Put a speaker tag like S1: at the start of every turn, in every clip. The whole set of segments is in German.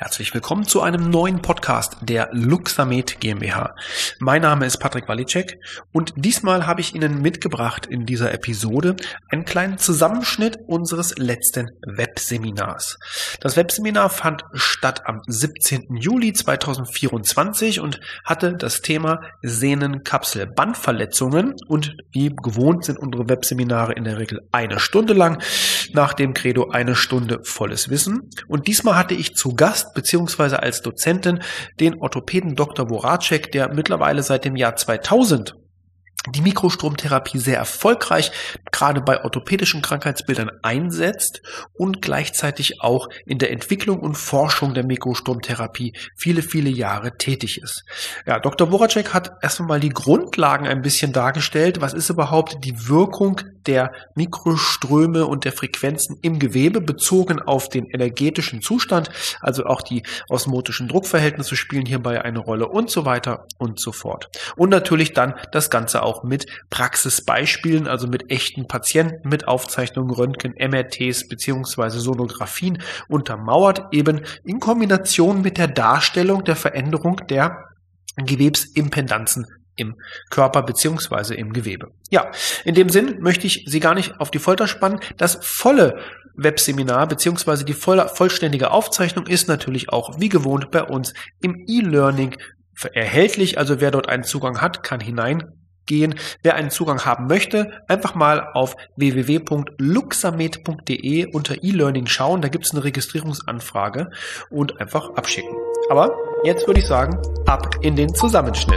S1: Herzlich willkommen zu einem neuen Podcast der Luxamed GmbH. Mein Name ist Patrick Walicek und diesmal habe ich Ihnen mitgebracht in dieser Episode einen kleinen Zusammenschnitt unseres letzten Webseminars. Das Webseminar fand statt am 17. Juli 2024 und hatte das Thema Sehnenkapsel-Bandverletzungen und wie gewohnt sind unsere Webseminare in der Regel 1 Stunde lang, nach dem Credo 1 Stunde volles Wissen. Und diesmal hatte ich zu Gast beziehungsweise als Dozentin den Orthopäden Dr. Voracek, der mittlerweile seit dem Jahr 2000 die Mikrostromtherapie sehr erfolgreich gerade bei orthopädischen Krankheitsbildern einsetzt und gleichzeitig auch in der Entwicklung und Forschung der Mikrostromtherapie viele Jahre tätig ist. Ja, Dr. Voracek hat erst einmal die Grundlagen ein bisschen dargestellt. Was ist überhaupt die Wirkung der Mikroströme und der Frequenzen im Gewebe bezogen auf den energetischen Zustand? Also auch die osmotischen Druckverhältnisse spielen hierbei eine Rolle und so weiter und so fort. Und natürlich dann das Ganze auch mit Praxisbeispielen, also mit echten Patienten, mit Aufzeichnungen, Röntgen, MRTs beziehungsweise Sonographien untermauert, eben in Kombination mit der Darstellung der Veränderung der Gewebsimpedanzen im Körper beziehungsweise im Gewebe. Ja, in dem Sinn möchte ich Sie gar nicht auf die Folter spannen. Das volle Webseminar beziehungsweise die vollständige Aufzeichnung ist natürlich auch wie gewohnt bei uns im E-Learning erhältlich. Also wer dort einen Zugang hat, kann hineingehen. Wer einen Zugang haben möchte, einfach mal auf www.luxamed.de unter E-Learning schauen. Da gibt es eine Registrierungsanfrage und einfach abschicken. Aber jetzt würde ich sagen, ab in den Zusammenschnitt.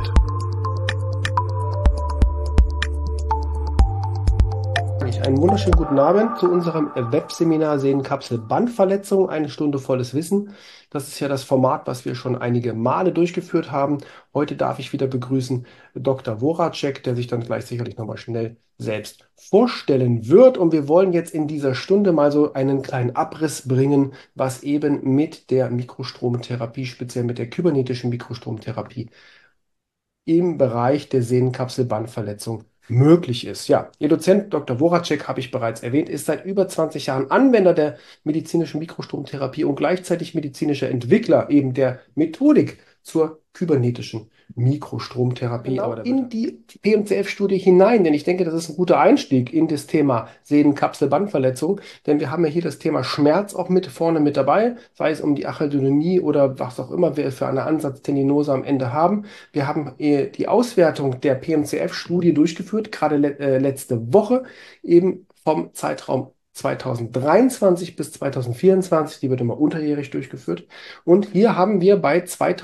S2: Einen wunderschönen guten Abend zu unserem Webseminar Sehnenkapsel-Bandverletzung, 1 Stunde volles Wissen. Das ist ja das Format, was wir schon einige Male durchgeführt haben. Heute darf ich wieder begrüßen Dr. Voracek, der sich dann gleich sicherlich nochmal schnell selbst vorstellen wird. Und wir wollen jetzt in dieser Stunde mal so einen kleinen Abriss bringen, was eben mit der Mikrostromtherapie, speziell mit der kybernetischen Mikrostromtherapie im Bereich der Sehnenkapsel-Bandverletzung möglich ist. Ja, Ihr Dozent Dr. Voracek, habe ich bereits erwähnt, ist seit über 20 Jahren Anwender der medizinischen Mikrostromtherapie und gleichzeitig medizinischer Entwickler eben der Methodik zur kybernetischen Mikrostromtherapie. Genau in die PMCF-Studie hinein, denn ich denke, das ist ein guter Einstieg in das Thema Sehnenkapsel-Bandverletzung, denn wir haben ja hier das Thema Schmerz auch mit vorne mit dabei, sei es um die Acheldonanie oder was auch immer wir für eine Ansatztendinose am Ende haben. Wir haben die Auswertung der PMCF-Studie durchgeführt, gerade letzte Woche, eben vom Zeitraum 2023 bis 2024, die wird immer unterjährig durchgeführt. Und hier haben wir bei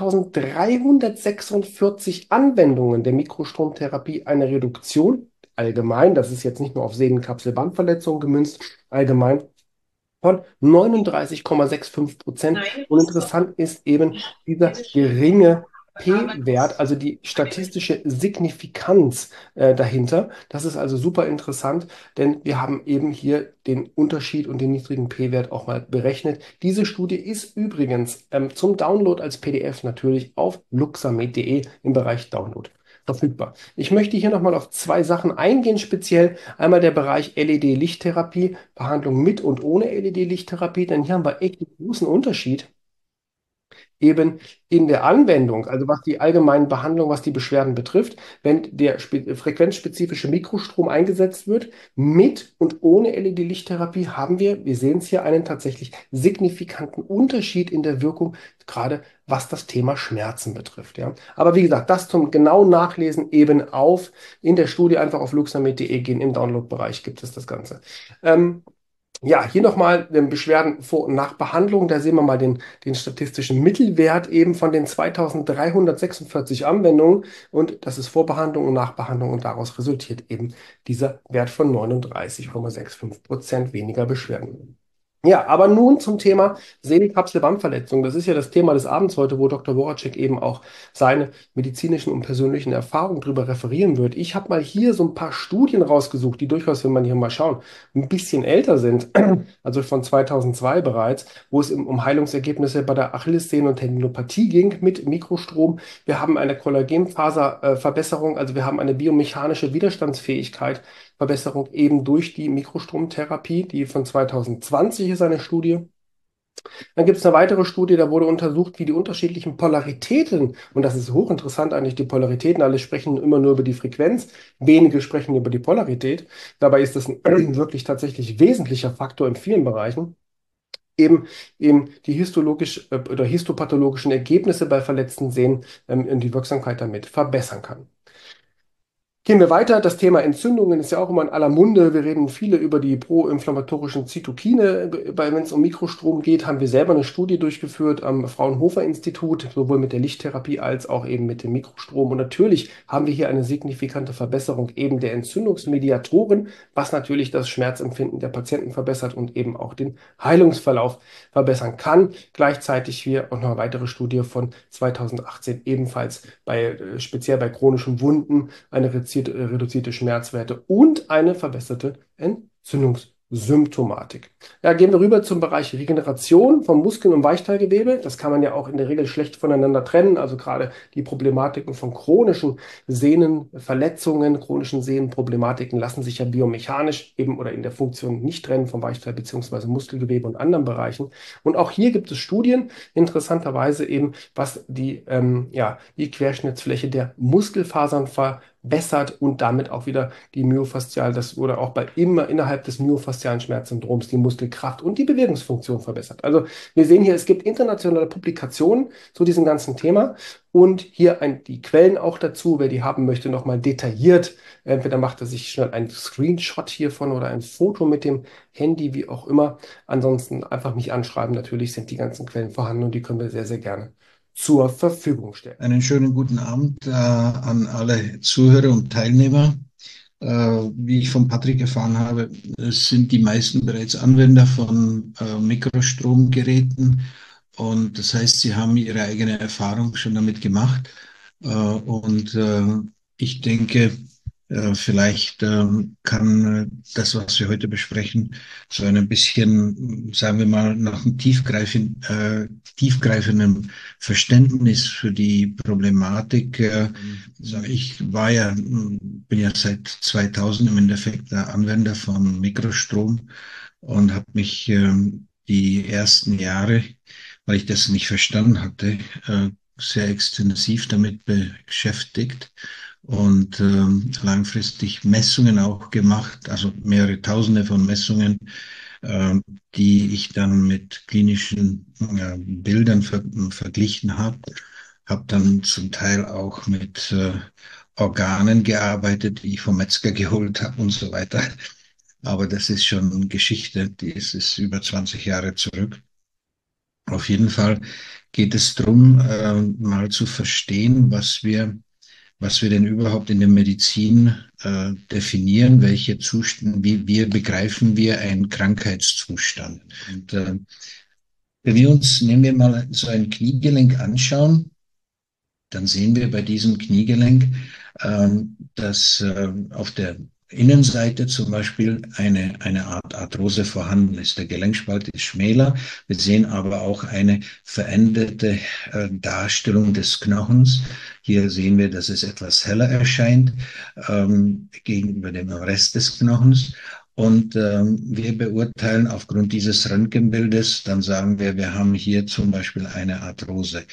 S2: 2346 Anwendungen der Mikrostromtherapie eine Reduktion, allgemein, das ist jetzt nicht nur auf Sehnenkapsel-Bandverletzungen gemünzt, allgemein von 39,65%. Und interessant ist eben dieser geringe P-Wert, also die statistische Signifikanz dahinter. Das ist also super interessant, denn wir haben eben hier den Unterschied und den niedrigen P-Wert auch mal berechnet. Diese Studie ist übrigens zum Download als PDF natürlich auf luxamed.de im Bereich Download verfügbar. Ich möchte hier nochmal auf 2 Sachen eingehen, speziell einmal der Bereich LED-Lichttherapie, Behandlung mit und ohne LED-Lichttherapie, denn hier haben wir echt einen großen Unterschied eben in der Anwendung, also was die allgemeine Behandlung, was die Beschwerden betrifft, wenn der frequenzspezifische Mikrostrom eingesetzt wird, mit und ohne LED-Lichttherapie haben wir sehen es hier, einen tatsächlich signifikanten Unterschied in der Wirkung, gerade was das Thema Schmerzen betrifft. Ja. Aber wie gesagt, das zum genauen Nachlesen eben in der Studie einfach auf luxamed.de gehen, im Download-Bereich gibt es das Ganze. Ja, hier nochmal Beschwerden vor und nach Behandlung. Da sehen wir mal den statistischen Mittelwert eben von den 2346 Anwendungen. Und das ist Vorbehandlung und Nachbehandlung. Und daraus resultiert eben dieser Wert von 39,65% weniger Beschwerden. Ja, aber nun zum Thema Sehnenkapsel-Bandverletzung. Das ist ja das Thema des Abends heute, wo Dr. Voracek eben auch seine medizinischen und persönlichen Erfahrungen darüber referieren wird. Ich habe mal hier so ein paar Studien rausgesucht, die durchaus, wenn man hier mal schauen, ein bisschen älter sind, also von 2002 bereits, wo es um Heilungsergebnisse bei der Achillessehnen- und Tendinopathie ging mit Mikrostrom. Wir haben eine Kollagenfaserverbesserung, also wir haben eine biomechanische Widerstandsfähigkeit Verbesserung eben durch die Mikrostromtherapie, die von 2020 ist eine Studie. Dann gibt es eine weitere Studie, da wurde untersucht, wie die unterschiedlichen Polaritäten, und das ist hochinteressant eigentlich, die Polaritäten, alle sprechen immer nur über die Frequenz, wenige sprechen über die Polarität. Dabei ist das ein wirklich tatsächlich wesentlicher Faktor in vielen Bereichen. Eben die histologisch oder histopathologischen Ergebnisse bei verletzten Sehnen die Wirksamkeit damit verbessern kann. Gehen wir weiter. Das Thema Entzündungen ist ja auch immer in aller Munde. Wir reden viele über die proinflammatorischen Zytokine. Wenn es um Mikrostrom geht, haben wir selber eine Studie durchgeführt am Fraunhofer-Institut, sowohl mit der Lichttherapie als auch eben mit dem Mikrostrom. Und natürlich haben wir hier eine signifikante Verbesserung eben der Entzündungsmediatoren, was natürlich das Schmerzempfinden der Patienten verbessert und eben auch den Heilungsverlauf verbessern kann. Gleichzeitig hier auch noch eine weitere Studie von 2018, ebenfalls speziell bei chronischen Wunden, eine reduzierte Schmerzwerte und eine verbesserte Entzündungssymptomatik. Ja, gehen wir rüber zum Bereich Regeneration von Muskeln und Weichteilgewebe. Das kann man ja auch in der Regel schlecht voneinander trennen. Also gerade die Problematiken von chronischen Sehnenverletzungen, chronischen Sehnenproblematiken lassen sich ja biomechanisch eben oder in der Funktion nicht trennen vom Weichteil bzw. Muskelgewebe und anderen Bereichen. Und auch hier gibt es Studien, interessanterweise eben, was die Querschnittsfläche der Muskelfasern verbessert und damit auch wieder die das oder auch immer innerhalb des myofaszialen Schmerzsyndroms die Muskelkraft und die Bewegungsfunktion verbessert. Also wir sehen hier, es gibt internationale Publikationen zu diesem ganzen Thema und hier die Quellen auch dazu, wer die haben möchte, nochmal detailliert. Entweder macht er sich schnell einen Screenshot hiervon oder ein Foto mit dem Handy, wie auch immer. Ansonsten einfach mich anschreiben. Natürlich sind die ganzen Quellen vorhanden und die können wir sehr, sehr gerne zur Verfügung stellen.
S3: Einen schönen guten Abend an alle Zuhörer und Teilnehmer. Wie ich von Patrick erfahren habe, sind die meisten bereits Anwender von Mikrostromgeräten. Und das heißt, sie haben ihre eigene Erfahrung schon damit gemacht. Und ich denke, vielleicht kann das, was wir heute besprechen, so ein bisschen, sagen wir mal, nach einem tiefgreifenden Verständnis für die Problematik. Ich bin ja seit 2000 im Endeffekt der Anwender von Mikrostrom und habe mich die ersten Jahre, weil ich das nicht verstanden hatte, sehr extensiv damit beschäftigt und langfristig Messungen auch gemacht, also mehrere Tausende von Messungen, die ich dann mit klinischen Bildern verglichen habe. Habe dann zum Teil auch mit Organen gearbeitet, die ich vom Metzger geholt habe und so weiter. Aber das ist schon Geschichte, die ist über 20 Jahre zurück. Auf jeden Fall geht es darum, mal zu verstehen, was wir denn überhaupt in der Medizin definieren, welche Zustände, wie begreifen wir einen Krankheitszustand. Und wenn wir uns, nehmen wir mal so ein Kniegelenk anschauen, dann sehen wir bei diesem Kniegelenk, dass auf der Innenseite zum Beispiel eine Art Arthrose vorhanden ist. Der Gelenkspalt ist schmäler. Wir sehen aber auch eine veränderte Darstellung des Knochens. Hier sehen wir, dass es etwas heller erscheint gegenüber dem Rest des Knochens. Und wir beurteilen aufgrund dieses Röntgenbildes, dann sagen wir haben hier zum Beispiel eine Arthrose.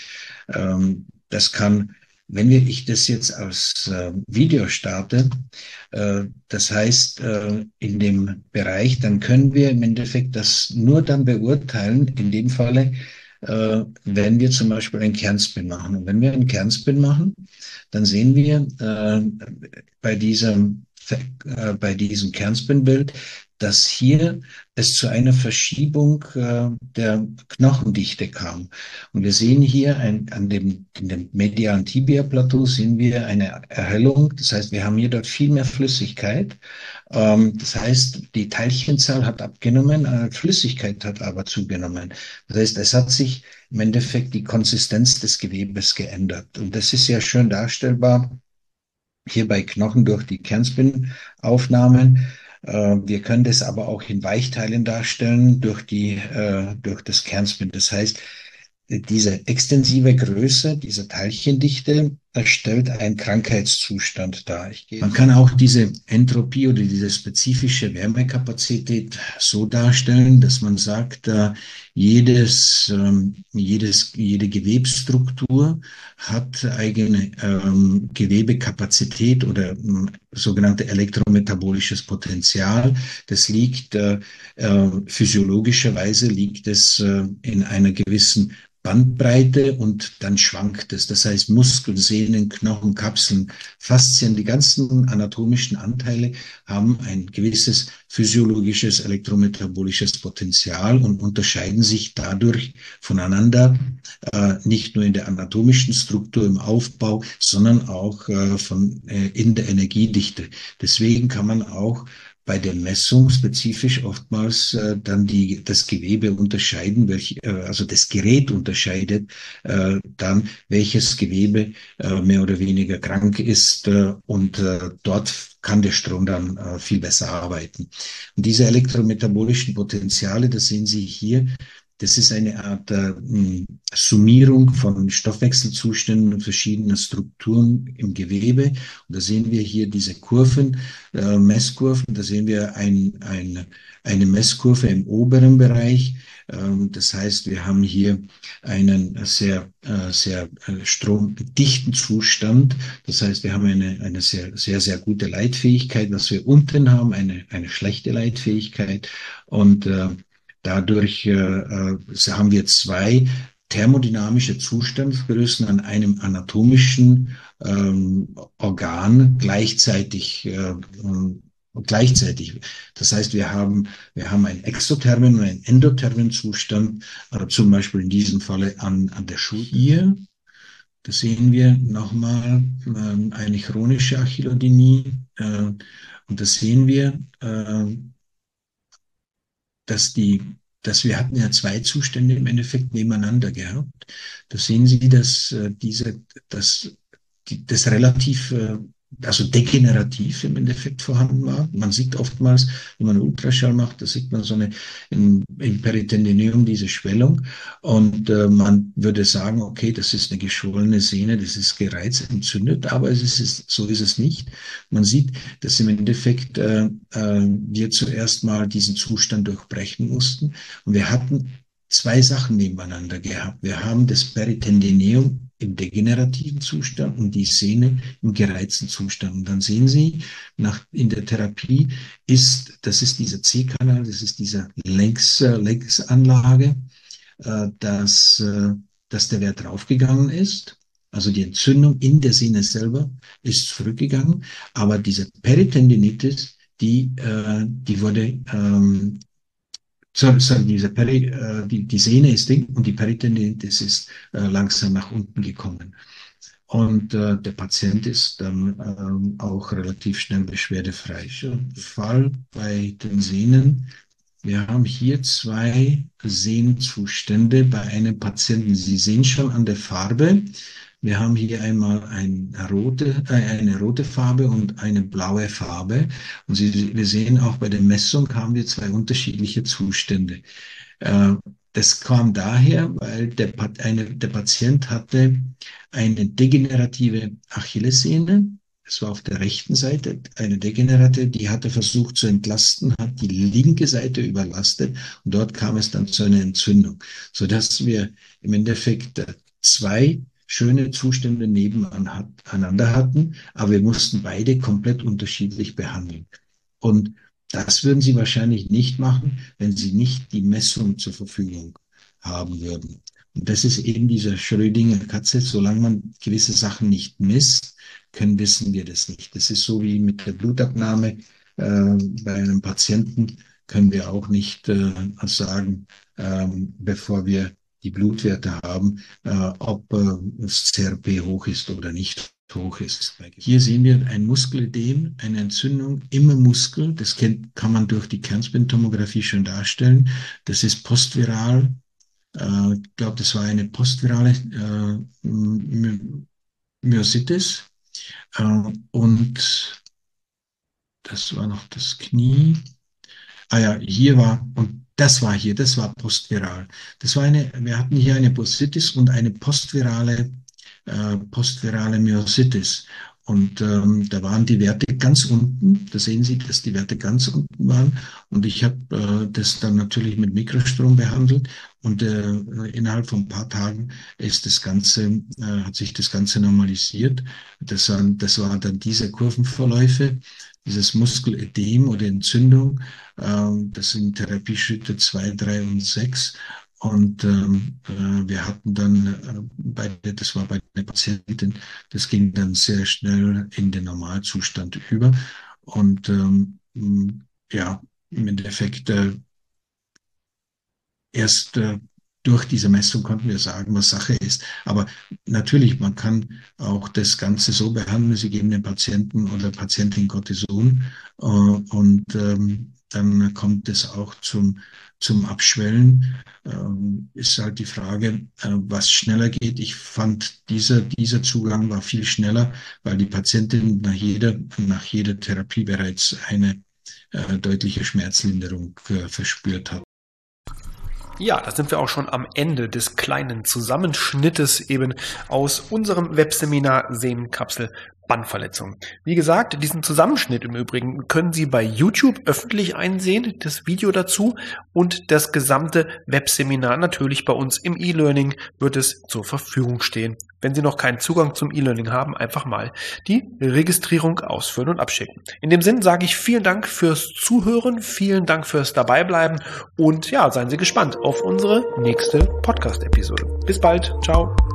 S3: Das kann, ich das jetzt als Video starte, das heißt in dem Bereich, dann können wir im Endeffekt das nur dann beurteilen, in dem Falle, wenn wir zum Beispiel ein Kernspin machen. Und wenn wir ein Kernspin machen, dann sehen wir bei diesem Kernspinbild, dass hier es zu einer Verschiebung der Knochendichte kam. Und wir sehen hier in dem medialen Tibia-Plateau sehen wir eine Erhellung. Das heißt, wir haben hier dort viel mehr Flüssigkeit. Das heißt, die Teilchenzahl hat abgenommen, Flüssigkeit hat aber zugenommen. Das heißt, es hat sich im Endeffekt die Konsistenz des Gewebes geändert. Und das ist sehr schön darstellbar hier bei Knochen durch die Kernspinaufnahmen. Wir können das aber auch in Weichteilen darstellen durch das Kernspin. Das heißt, diese extensive Größe, diese Teilchendichte stellt einen Krankheitszustand dar. Man kann auch diese Entropie oder diese spezifische Wärmekapazität so darstellen, dass man sagt, jede Gewebsstruktur hat eigene Gewebekapazität oder sogenannte elektrometabolisches Potenzial. Das liegt physiologischerweise liegt es in einer gewissen Bandbreite und dann schwankt es. Das heißt, Muskeln, Sehnen, Knochen, Kapseln, Faszien, die ganzen anatomischen Anteile haben ein gewisses physiologisches, elektrometabolisches Potenzial und unterscheiden sich dadurch voneinander, nicht nur in der anatomischen Struktur, im Aufbau, sondern auch in der Energiedichte. Deswegen kann man auch bei der Messung spezifisch oftmals dann das Gewebe unterscheiden, also das Gerät unterscheidet dann, welches Gewebe mehr oder weniger krank ist und dort kann der Strom dann viel besser arbeiten. Und diese elektrometabolischen Potenziale, das sehen Sie hier, das ist eine Art Summierung von Stoffwechselzuständen und verschiedener Strukturen im Gewebe. Und da sehen wir hier diese Kurven, Messkurven. Da sehen wir eine Messkurve im oberen Bereich. Das heißt, wir haben hier einen sehr stromdichten Zustand. Das heißt, wir haben eine sehr gute Leitfähigkeit. Was wir unten haben, eine schlechte Leitfähigkeit. Und dadurch haben wir zwei thermodynamische Zustandsgrößen an einem anatomischen Organ gleichzeitig. Das heißt, wir haben einen exothermen und einen endothermen Zustand, zum Beispiel in diesem Falle an der Schulter. Hier, da sehen wir nochmal eine chronische Achillodynie und da sehen wir, dass wir hatten ja zwei Zustände im Endeffekt nebeneinander gehabt. Da sehen Sie, dass das relativ, also degenerativ im Endeffekt vorhanden war. Man sieht oftmals, wenn man Ultraschall macht, da sieht man im Peritendineum diese Schwellung und man würde sagen, okay, das ist eine geschwollene Sehne, das ist gereizt, entzündet, aber so ist es nicht. Man sieht, dass im Endeffekt wir zuerst mal diesen Zustand durchbrechen mussten und wir hatten zwei Sachen nebeneinander gehabt. Wir haben das Peritendineum im degenerativen Zustand und die Sehne im gereizten Zustand. Und dann sehen Sie, in der Therapie das ist dieser C-Kanal, das ist diese Längsanlage, dass der Wert draufgegangen ist. Also die Entzündung in der Sehne selber ist zurückgegangen, aber diese Peritendinitis, die wurde die Sehne ist dick und die Peritendinitis ist langsam nach unten gekommen. Und der Patient ist dann auch relativ schnell beschwerdefrei. Fall bei den Sehnen. Wir haben hier zwei Sehnenzustände bei einem Patienten. Sie sehen schon an der Farbe. Wir haben hier einmal eine rote Farbe und eine blaue Farbe. Und wir sehen auch bei der Messung haben wir zwei unterschiedliche Zustände. Das kam daher, weil der Patient hatte eine degenerative Achillessehne. Das war auf der rechten Seite eine degenerative, die hatte versucht zu entlasten, hat die linke Seite überlastet und dort kam es dann zu einer Entzündung, sodass wir im Endeffekt zwei schöne Zustände nebeneinander hatten, aber wir mussten beide komplett unterschiedlich behandeln. Und das würden Sie wahrscheinlich nicht machen, wenn Sie nicht die Messung zur Verfügung haben würden. Und das ist eben dieser Schrödinger-Katze, solange man gewisse Sachen nicht misst, wissen wir das nicht. Das ist so wie mit der Blutabnahme bei einem Patienten, können wir auch nicht sagen, bevor wir die Blutwerte haben, ob das CRP hoch ist oder nicht hoch ist. Hier sehen wir ein Muskelödem, eine Entzündung im Muskel. Das kann man durch die Kernspintomographie schon darstellen. Das ist postviral. Ich glaube, das war eine postvirale Myositis. Und das war noch das Knie. Das war postviral. Wir hatten hier eine Bursitis und eine postvirale postvirale Myositis. Und da waren die Werte ganz unten. Da sehen Sie, dass die Werte ganz unten waren. Und ich habe das dann natürlich mit Mikrostrom behandelt. Und innerhalb von ein paar Tagen ist hat sich das Ganze normalisiert. Das war dann diese Kurvenverläufe, dieses Muskeledem oder Entzündung. Das sind Therapieschritte 2, 3 und 6. Und wir hatten dann das war bei der Patientin, das ging dann sehr schnell in den Normalzustand über. Und ja, im Endeffekt erst durch diese Messung konnten wir sagen, was Sache ist. Aber natürlich, man kann auch das Ganze so behandeln, Sie geben dem Patienten oder Patientin Cortison und dann kommt es auch zum Abschwellen. Ist halt die Frage, was schneller geht. Ich fand, dieser Zugang war viel schneller, weil die Patientin nach jeder Therapie bereits eine deutliche Schmerzlinderung verspürt hat.
S1: Ja, da sind wir auch schon am Ende des kleinen Zusammenschnittes eben aus unserem Webseminar Sehnenkapsel Bandverletzung. Wie gesagt, diesen Zusammenschnitt im Übrigen können Sie bei YouTube öffentlich einsehen, das Video dazu, und das gesamte Webseminar natürlich bei uns im E-Learning wird es zur Verfügung stehen. Wenn Sie noch keinen Zugang zum E-Learning haben, einfach mal die Registrierung ausfüllen und abschicken. In dem Sinn sage ich vielen Dank fürs Zuhören, vielen Dank fürs Dabeibleiben und ja, seien Sie gespannt auf unsere nächste Podcast-Episode. Bis bald, ciao.